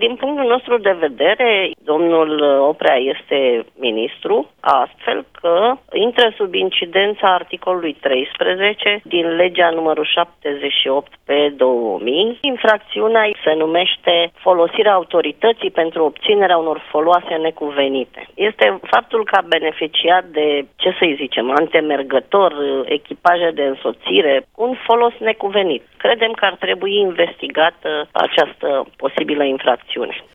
Din punctul nostru de vedere, domnul Oprea este ministru, astfel că intră sub incidența articolului 13 din legea numărul 78 pe 2000. Infracțiunea se numește folosirea autorității pentru obținerea unor foloase necuvenite. Este faptul că a beneficiat de, antemergător, echipaje de însoțire, un folos necuvenit. Credem că ar trebui investigată această posibilă infracțiune.